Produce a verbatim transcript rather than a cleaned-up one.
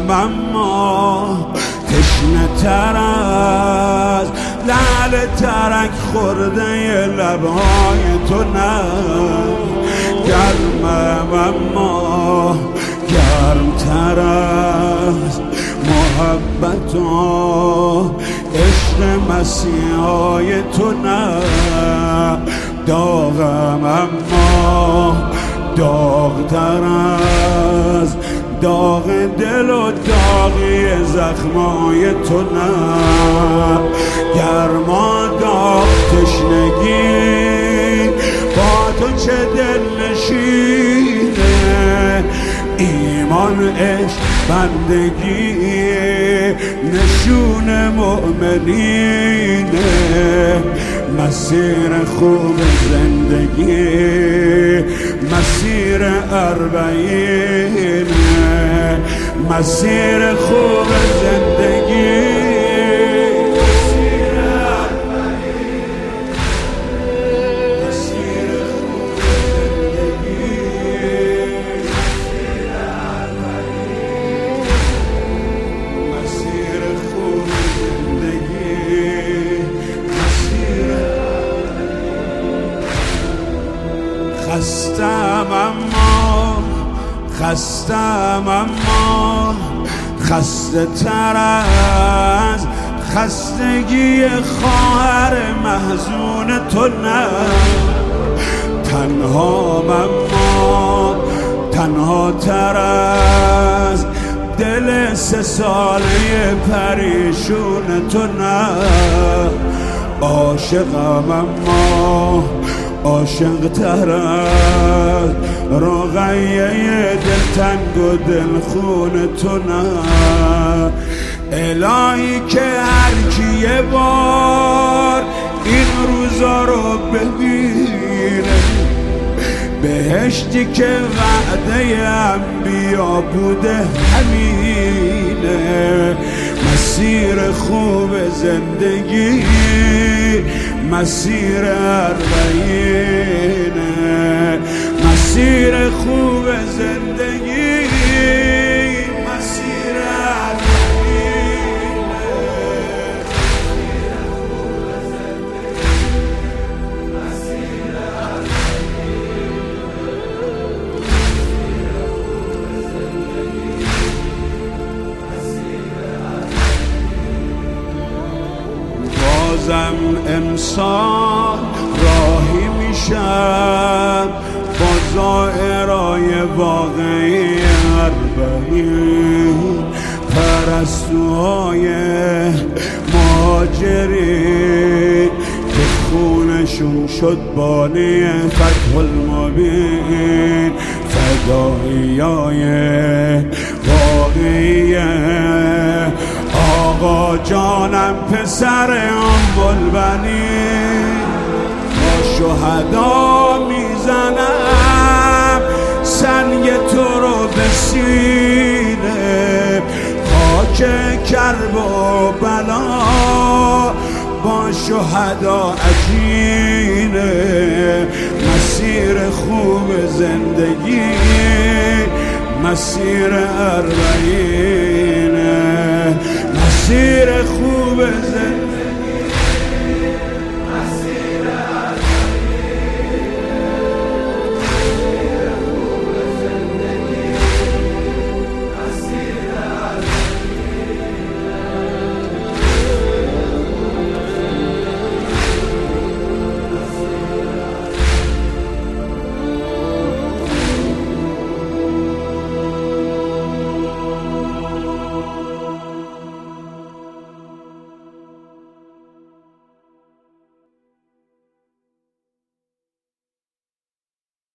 عشقم اما تشنه تر از لعل ترک خورده لبهای تو نه. گرمم اما گرم تر از محبت و عشق مسیحای تو نه. داغم اما داغ تر از داغ دل و داغی زخمای تو نه. گرما داغ تشنگی با تو چه دل نشینه. ایمان عشق بندگی نشون مؤمنینه. مسیر خوب زندگی مسیر اربعینه. مسیر خوب زندگی مسیر اربعینه. مسیر خوب زندگی مسیر اربعینه. مسیر خوب زندگی مسیر خستم اما خستم اما خسته تر از خستگی خواهر محزون تو نه. تنها اما تنها تر از دل سه ساله پریشون تو نه. عاشقم اما عاشق تر از رقیه دلتنگ و دلخون تو نه. الهی که هر کی یه بار این روزا رو ببینه، بهشتی که وعده انبیا بوده همینه. مسیر خوب زندگی مسیر اربعینه. مسیر خوب زندگی مسیر اربعینه. مسیر بازم امسال راهی میشم با زائرای واقعی اربعین. پرستوهای مهاجرین که خونشون شد بانی فتح المبین. فداییای واقعی آقا جانم پسر ام بلبنین. با شهدا میزنم سنگ تو رو به سینه. خاک کرب و بلا با شهدا عجینه. مسیر خوب زندگی مسیر اربعین.